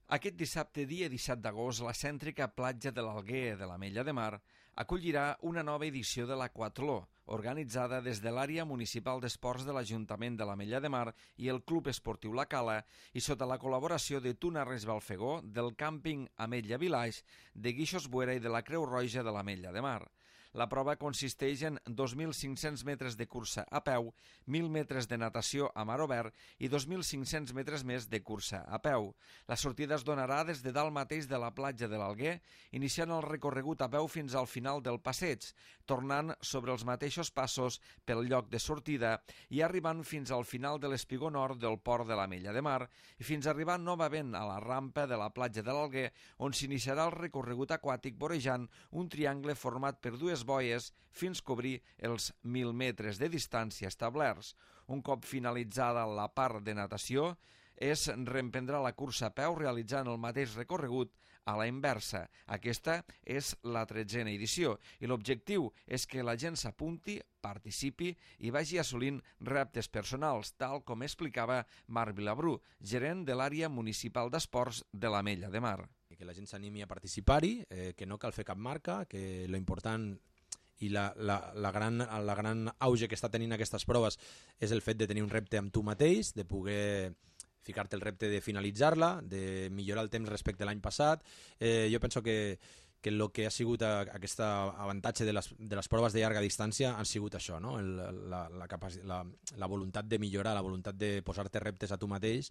Aquest dissabte, dia 17 d'agost, la cèntrica platja de l'Alguer de l'Ametlla de Mar acollirà una nova edició de l'Aquatló, organitzada des de l'àrea municipal d'esports de l'Ajuntament de l'Ametlla de Mar i el Club Esportiu La Cala i sota la col·laboració de Tunarres Balfegó, del càmping Ametlla Village, de Guixos Buera i de la Creu Roja de l'Ametlla de Mar. La prova consisteix en 2.500 metres de cursa a peu, 1.000 metres de natació a mar obert i 2.500 metres més de cursa a peu. La sortida es donarà des de dalt mateix de la platja de l'Alguer, iniciant el recorregut a peu fins al final del passeig, tornant sobre els mateixos passos pel lloc de sortida i arribant fins al final de l'espigó nord del port de l'Ametlla de Mar i fins a arribar novament a la rampa de la platja de l'Alguer, on s'iniciarà el recorregut aquàtic vorejant un triangle format per dues boies fins cobrir els 1.000 metres de distància establerts. Un cop finalitzada la part de natació, es reemprendrà la cursa a peu realitzant el mateix recorregut a la inversa. Aquesta és la 13a edició i l'objectiu és que la gent s'apunti, participi i vagi assolint reptes personals, tal com explicava Marc Vilabrú, gerent de l'àrea municipal d'esports de l'Ametlla de Mar. Que la gent s'animi a participar-hi, que no cal fer cap marca, que lo important i la gran auge que està tenint aquestes proves és el fet de tenir un repte amb tu mateix, de poder ficar-te el repte de finalitzar-la, de millorar el temps respecte a l'any passat. Jo penso que el que ha sigut aquest avantatge de les proves de llarga distància han sigut això, no? La voluntat de millorar, la voluntat de posar-te reptes a tu mateix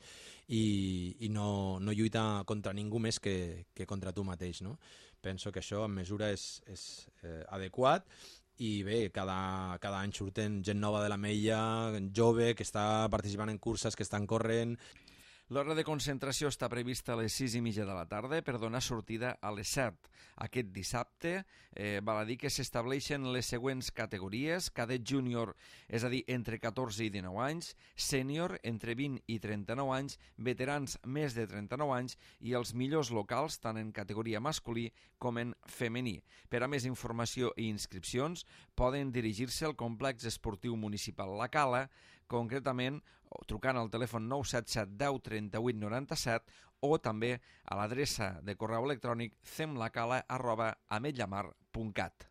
i no lluitar contra ningú més que contra tu mateix, no? Penso que això en mesura és adequat i bé, cada any surten gent nova de l'Ametlla, jove, que està participant en curses, que estan corrent. L'hora de concentració està prevista a les 6:30 de la tarda per donar sortida a les 7. Aquest dissabte val a dir que s'estableixen les següents categories: cadet júnior, és a dir, entre 14 i 19 anys, sènior, entre 20 i 39 anys, veterans més de 39 anys i els millors locals, tant en categoria masculí com en femení. Per a més informació i inscripcions poden dirigir-se al complex esportiu municipal La Cala, concretament trucant al telèfon 977 10 38 97 o també a l'adreça de correu electrònic cemlacala@ametllamar.cat.